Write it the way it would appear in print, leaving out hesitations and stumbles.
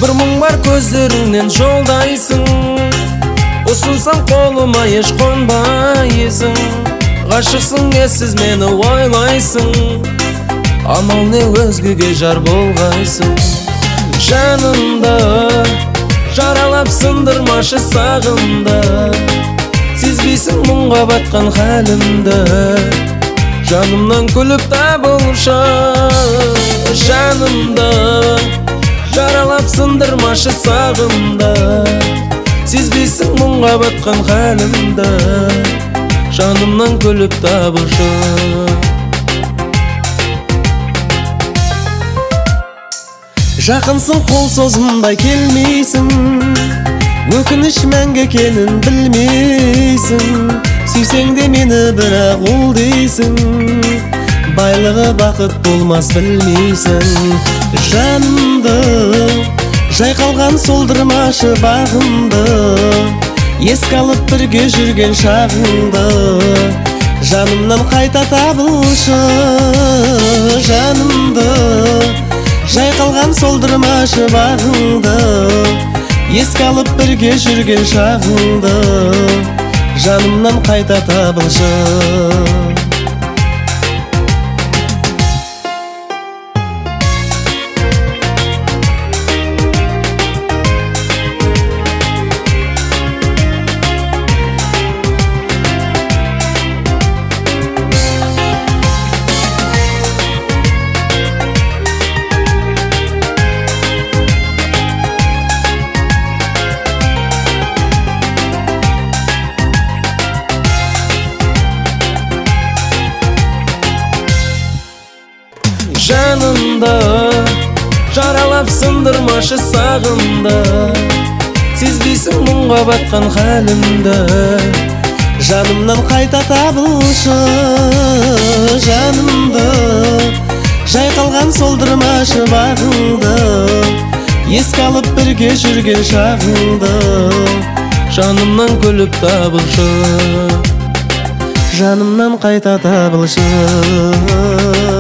Бір мұң бар көздеріңнен жолдайсың, ұсынсам қолыма еш қонбайсың. Ғашықсың ессіз мені ойлайсың, амал не өзгеге жар болғайсың. Жанымда жаралап сындырмашы сағымда, сезбейсің мұңға батқан халімді. Жанымнан күліп табылшы, жанымда жаралап сындырмашы сағымда, сезбейсің мұңға батқан халімді. Жанымнан күліп табылшы. Жақынсың қол созымдай келмейсің, өкініш мәңгі екенін білмейсің. Сүйсең де мені бірақ ол дейсің, байлығы бақыт болмас білмейсің. Жанымды жайқалған солдырмашы бағымды, еске алып бірге жүрген шағыңды. Жанымнан қайта табылшы, жанымды жайқалған солдырмашы бағыңды, еске алып бірге жүрген шағыңды. Жанымнан қайта табылшы. Жанымда жаралап сындырмашы сағымда, сезбейсің мұңға батқан халімді. Жанымнан қайта табылшы, жанымды жайқалған солдырмашы бағыңды, еске алып бірге жүрген шағыңды. Жанымнан күліп табылшы, жанымнан қайта табылшы.